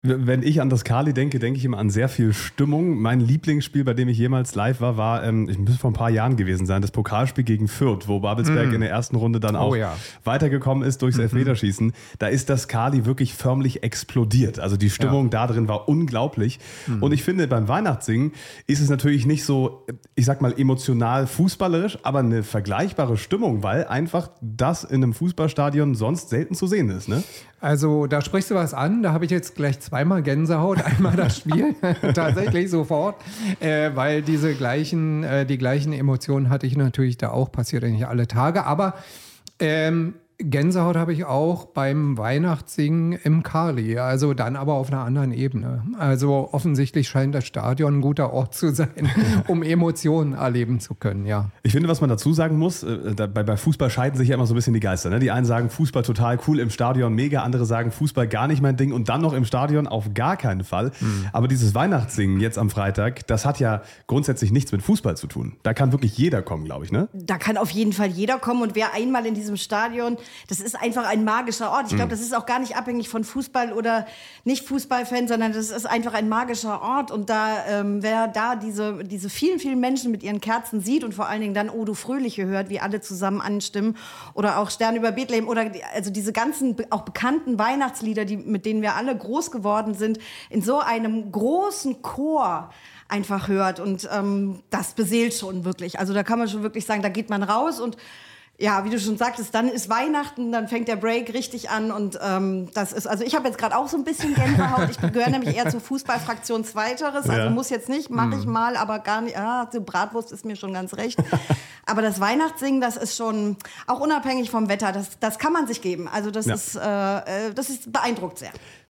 Wenn ich an das Kali denke, denke ich immer an sehr viel Stimmung. Mein Lieblingsspiel, bei dem ich jemals live war, ich muss vor ein paar Jahren gewesen sein, das Pokalspiel gegen Fürth, wo Babelsberg in der ersten Runde dann auch weitergekommen ist durchs Elfmeterschießen. Da ist das Kali wirklich förmlich explodiert. Also die Stimmung da drin war unglaublich. Und ich finde, beim Weihnachtssingen ist es natürlich nicht so, ich sag mal, emotional fußballerisch, aber eine vergleichbare Stimmung, weil einfach das in einem Fußballstadion sonst selten zu sehen ist, ne? Also da sprichst du was an, da habe ich jetzt gleich zweimal Gänsehaut, einmal das Spiel, tatsächlich sofort, weil die gleichen Emotionen hatte ich natürlich da auch, passiert ja nicht alle Tage, aber Gänsehaut habe ich auch beim Weihnachtssingen im Kali, also dann aber auf einer anderen Ebene. Also offensichtlich scheint das Stadion ein guter Ort zu sein, um Emotionen erleben zu können, ja. Ich finde, was man dazu sagen muss, bei Fußball scheiden sich ja immer so ein bisschen die Geister. Ne? Die einen sagen, Fußball total cool, im Stadion mega, andere sagen, Fußball gar nicht mein Ding und dann noch im Stadion auf gar keinen Fall. Aber dieses Weihnachtssingen jetzt am Freitag, das hat ja grundsätzlich nichts mit Fußball zu tun. Da kann wirklich jeder kommen, glaube ich, ne? Da kann auf jeden Fall jeder kommen und wer einmal in diesem Stadion, das ist einfach ein magischer Ort. Ich glaube, das ist auch gar nicht abhängig von Fußball oder nicht Fußballfan, sondern das ist einfach ein magischer Ort. Und da, wer da diese vielen, vielen Menschen mit ihren Kerzen sieht und vor allen Dingen dann O du Fröhliche hört, wie alle zusammen anstimmen oder auch Stern über Bethlehem oder also diese ganzen auch bekannten Weihnachtslieder, mit denen wir alle groß geworden sind, in so einem großen Chor einfach hört. Und das beseelt schon wirklich. Also da kann man schon wirklich sagen, da geht man raus und ja, wie du schon sagtest, dann ist Weihnachten, dann fängt der Break richtig an und das ist, also ich habe jetzt gerade auch so ein bisschen Gänsehaut, ich gehöre nämlich eher zur Fußballfraktion Zweiteres, also muss jetzt nicht, mache ich mal, aber gar nicht, die Bratwurst ist mir schon ganz recht, aber das Weihnachtssingen, das ist schon, auch unabhängig vom Wetter, das kann man sich geben, also das ist beeindruckt sehr.